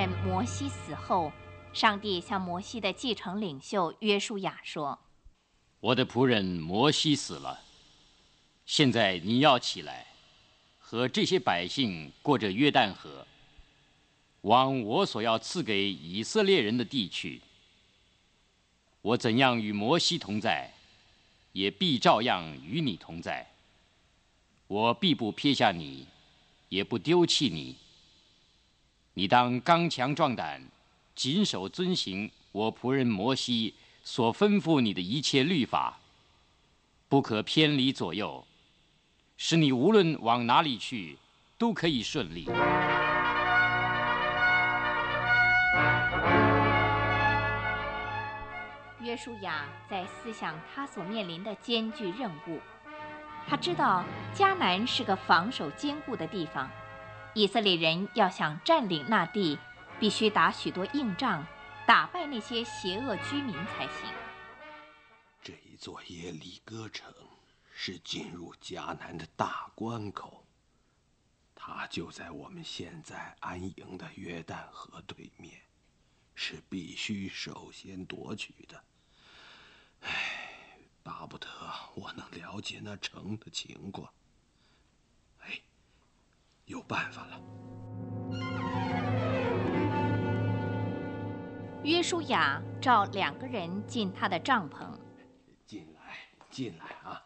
人摩西死后，上帝向摩西的继承领袖约书亚说：“ 我的仆人摩西死了，现在你要起来，和这些百姓过着约旦河，往我所要赐给以色列人的地去。我怎样与摩西同在，也必照样与你同在。我必不撇下你，也不丢弃你。你当刚强壮胆，谨守遵行我仆人摩西所吩咐你的一切律法，不可偏离左右，使你无论往哪里去，都可以顺利。” 约书亚在思想他所面临的艰巨任务。他知道迦南是个防守坚固的地方，以色列人要想占领那地，必须打许多硬仗，打败那些邪恶居民才行。 这一座耶利哥城是进入迦南的大关口，它就在我们现在安营的约旦河对面，是必须首先夺取的。巴不得我能了解那城的情况。有办法了。 约书亚召2个人进他的帐篷。 进来啊！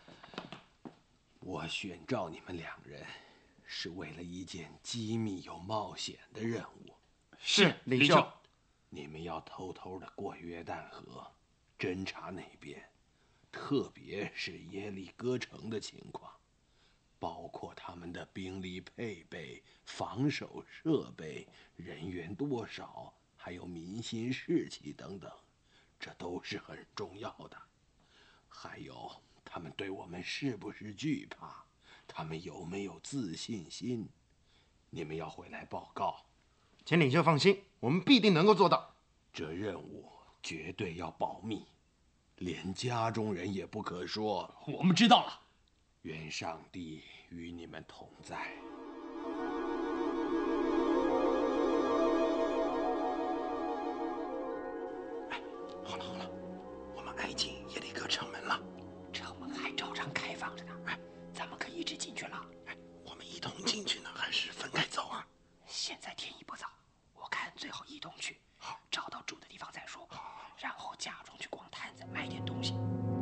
我选召你们2人，是为了一件机密又冒险的任务。 是，领袖。 你们要偷偷的过约旦河，侦察那边，特别是耶利哥城的情况，包括他们的兵力配备、防守设备、人员多少，还有民心士气等等，这都是很重要的。还有他们对我们是不是惧怕，他们有没有自信心，你们要回来报告。 请领袖放心，我们必定能够做到。 这任务绝对要保密，连家中人也不可说。 我们知道了。 愿上帝与你们同在。好了，我们挨近耶利哥城门了， 城门还照常开放着呢。咱们可以一直进去了。 我们一同进去呢，还是分开走啊？ 现在天已不早，我看最好一同去，找到住的地方再说，然后假装去逛摊子买点东西。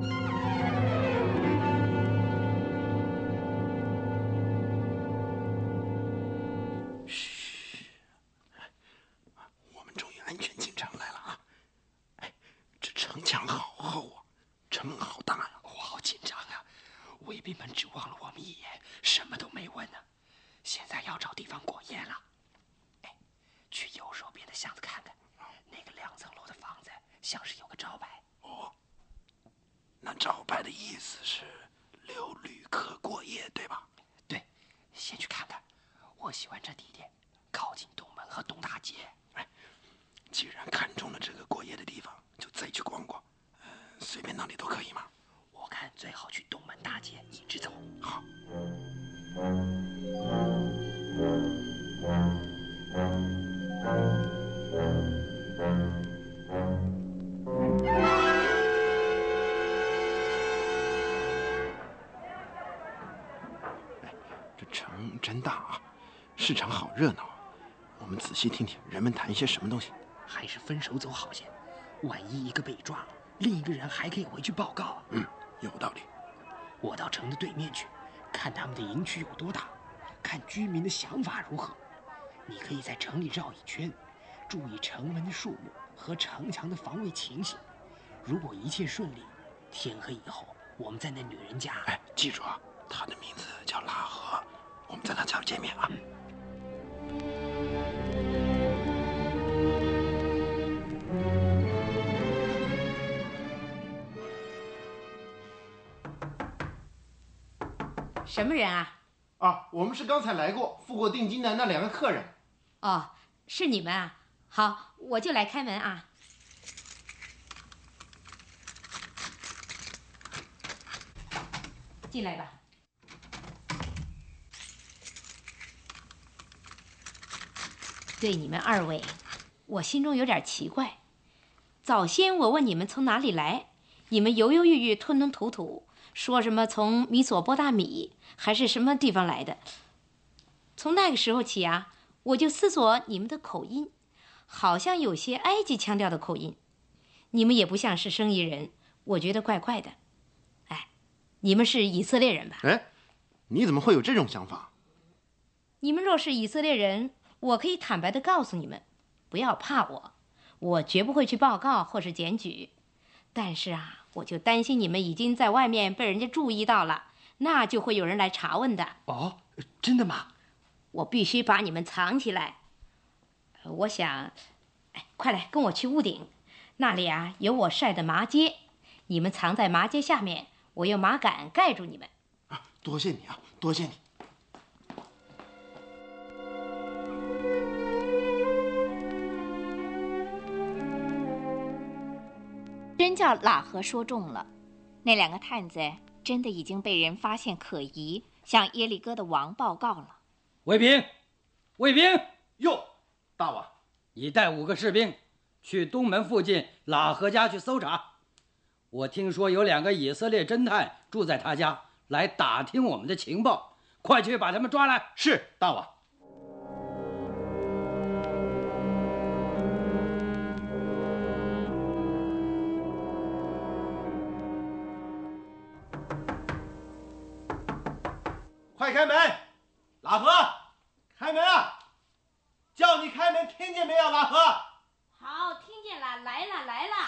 我们终于安全进城来了啊！这城墙好厚啊，城门好大呀， 我好紧张啊！卫兵们只望了我们一眼，什么都没问呢。现在要找地方过夜了。去右手边的巷子看看，那个2层楼的房子像是有个招牌。 那招牌的意思是留旅客过夜，对吧？ 对，先去看看。我喜欢这地点，靠近东门和东大街。 既然看中了这个过夜的地方，就再去逛逛，随便哪里都可以嘛。 我看最好去东门大街一直走。 好。这城真大啊，市场好热闹啊。我们仔细听听人们谈些什么东西。 还是分手走好些，万一一个被抓，另一个人还可以回去报告。 有道理。 我到城的对面去，看他们的营区有多大，看居民的想法如何。你可以在城里绕一圈，注意城门的数目和城墙的防卫情形。如果一切顺利，天黑以后，我们在那女人家。 记住啊，她的名字叫拉合，我们在她家见面啊。 什么人啊？ 我们是刚才来过、付过定金的那2个客人。 哦，是你们啊。好，我就来开门啊。进来吧。 对你们二位，我心中有点奇怪。早先我问你们从哪里来，你们犹犹豫豫、吞吞吐吐，说什么从米索波大米还是什么地方来的。从那个时候起啊，我就思索你们的口音，好像有些埃及腔调的口音。你们也不像是生意人，我觉得怪怪的。哎，你们是以色列人吧？ 哎，你怎么会有这种想法？ 你们若是以色列人，我可以坦白地告诉你们，不要怕我，我绝不会去报告或是检举。但是啊，我就担心你们已经在外面被人家注意到了，那就会有人来查问的。 哦，真的吗？ 我必须把你们藏起来。我想，快来跟我去屋顶，那里啊有我晒的麻秸，你们藏在麻秸下面，我用麻杆盖住你们。 多谢你啊，多谢你。 真叫喇合说中了，那2个探子真的已经被人发现可疑，向耶利哥的王报告了。 卫兵，卫兵！ 哟，大王， 你带5个士兵去东门附近喇合家去搜查。我听说有2个以色列侦探住在他家，来打听我们的情报，快去把他们抓来。 是大王。快开门，喇合，开门啊！叫你开门，听见没有，喇合？ 好，听见了，来了，来了。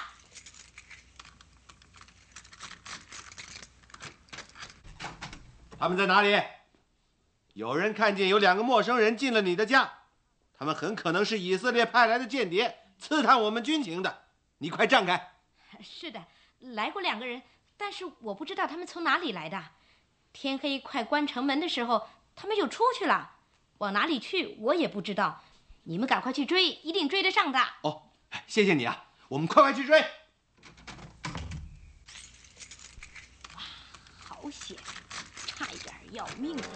他们在哪里？有人看见有2个陌生人进了你的家，他们很可能是以色列派来的间谍，刺探我们军情的。你快站开！ 是的，来过2个人，但是我不知道他们从哪里来的。天黑快关城门的时候，他们就出去了，往哪里去我也不知道。你们赶快去追，一定追得上的。 哦，谢谢你啊，我们快去追。 哇，好险，差一点要命了。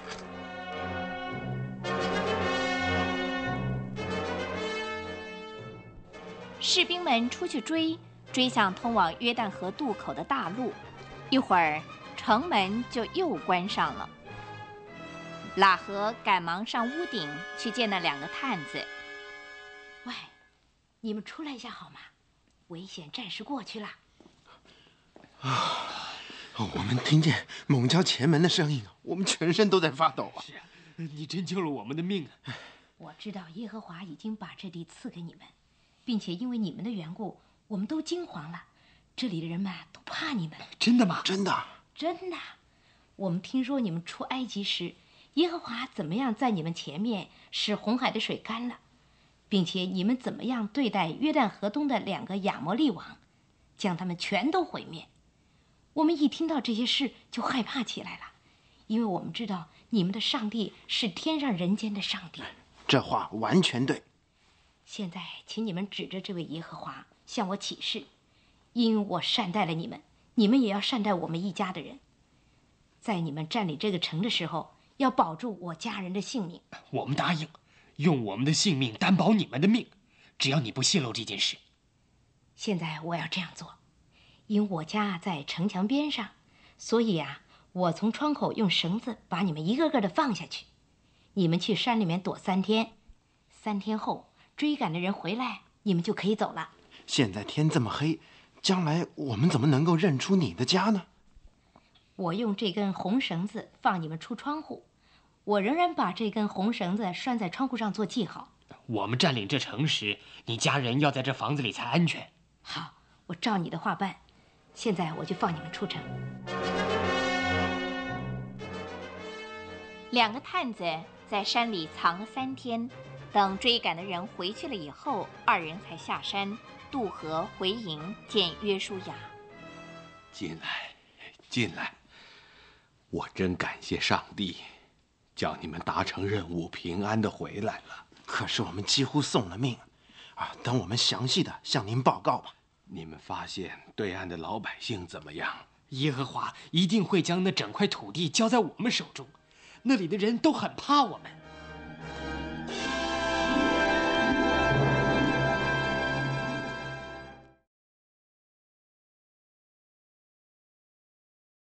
士兵们出去追向通往约旦河渡口的大路，一会儿城门就又关上了。喇合赶忙上屋顶去见那2个探子。 喂，你们出来一下好吗？危险暂时过去了。 我们听见猛敲前门的声音，我们全身都在发抖啊！ 是啊，你真救了我们的命啊！ 我知道耶和华已经把这地赐给你们，并且因为你们的缘故，我们都惊慌了。这里的人们都怕你们。 真的吗？ 真的。 真的。我们听说你们出埃及时，耶和华怎么样在你们前面使红海的水干了，并且你们怎么样对待约旦河东的2个亚摩利王，将他们全都毁灭。我们一听到这些事就害怕起来了，因为我们知道你们的上帝是天上人间的上帝。 这话完全对。 现在请你们指着这位耶和华向我起誓，因我善待了你们，你们也要善待我们一家的人。在你们占领这个城的时候，要保住我家人的性命。 我们答应，用我们的性命担保你们的命，只要你不泄露这件事。 现在我要这样做，因我家在城墙边上，所以啊，我从窗口用绳子把你们一个个的放下去。你们去山里面躲3天，3天后追赶的人回来，你们就可以走了。 现在天这么黑，将来我们怎么能够认出你的家呢？ 我用这根红绳子放你们出窗户，我仍然把这根红绳子拴在窗户上做记号。 我们占领这城时，你家人要在这房子里才安全。 好，我照你的话办。现在我就放你们出城。 2个探子在山里藏了3天，等追赶的人回去了以后，2人才下山渡河回营见约书亚。 进来，进来！我真感谢上帝，叫你们达成任务，平安的回来了。 可是我们几乎送了命啊！等我们详细的向您报告吧。 你们发现对岸的老百姓怎么样？ 耶和华一定会将那整块土地交在我们手中。 那里的人都很怕我们。